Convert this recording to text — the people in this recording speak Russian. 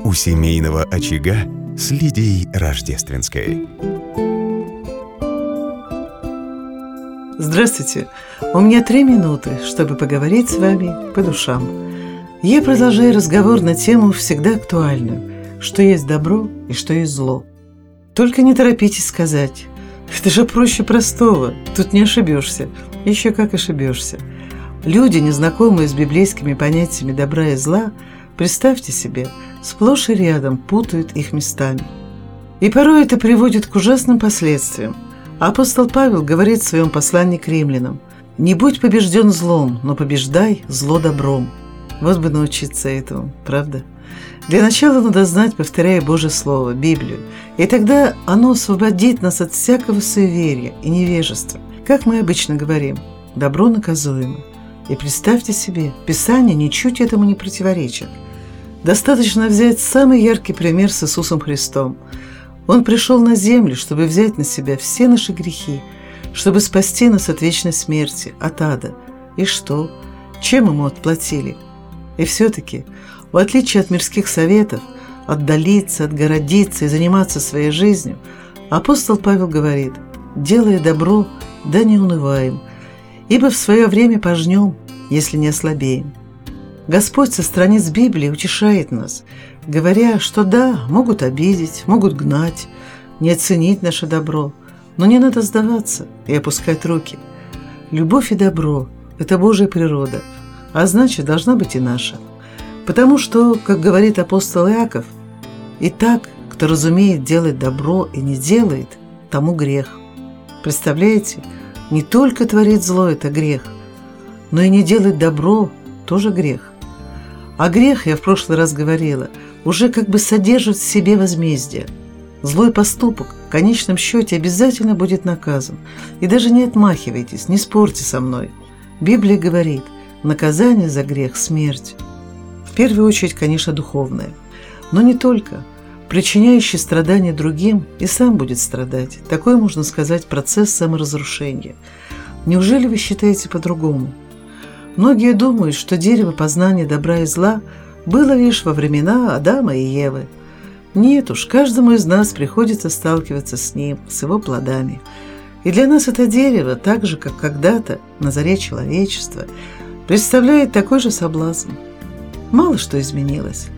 у семейного очага с Лидией Рождественской. Здравствуйте! У меня 3 минуты, чтобы поговорить с вами по душам. Я продолжаю разговор на тему всегда актуальную, что есть добро и что есть зло. Только не торопитесь сказать. Это же проще простого, тут не ошибешься. Еще как ошибешься. Люди, незнакомые с библейскими понятиями добра и зла, представьте себе, сплошь и рядом путают их местами. И порой это приводит к ужасным последствиям. Апостол Павел говорит в своем послании к римлянам: «Не будь побежден злом, но побеждай зло добром». Вот бы научиться этому, правда? Для начала надо знать, повторяя Божье Слово, Библию, и тогда оно освободит нас от всякого суеверия и невежества. Как мы обычно говорим, добро наказуемо. И представьте себе, Писание ничуть этому не противоречит. Достаточно взять самый яркий пример с Иисусом Христом. Он пришел на землю, чтобы взять на себя все наши грехи, чтобы спасти нас от вечной смерти, от ада. И что? Чем ему отплатили? И все-таки, в отличие от мирских советов, отдалиться, отгородиться и заниматься своей жизнью, апостол Павел говорит: «Делая добро, да не унываем, ибо в свое время пожнем, если не ослабеем». Господь со страниц Библии утешает нас, говоря, что да, могут обидеть, могут гнать, не оценить наше добро, но не надо сдаваться и опускать руки. Любовь и добро – это Божья природа, а значит, должна быть и наша. Потому что, как говорит апостол Иаков, «Итак, кто разумеет делать добро и не делает, тому грех». Представляете, не только творить зло – это грех, но и не делать добро – тоже грех. А грех, я в прошлый раз говорила, уже как бы содержит в себе возмездие. Злой поступок в конечном счете обязательно будет наказан. И даже не отмахивайтесь, не спорьте со мной. Библия говорит: наказание за грех – смерть. В первую очередь, конечно, духовное. Но не только. Причиняющий страдания другим и сам будет страдать. Такой, можно сказать, процесс саморазрушения. Неужели вы считаете по-другому? Многие думают, что дерево познания добра и зла было лишь во времена Адама и Евы. Нет уж, каждому из нас приходится сталкиваться с ним, с его плодами. И для нас это дерево, так же, как когда-то на заре человечества, представляет такой же соблазн. Мало что изменилось.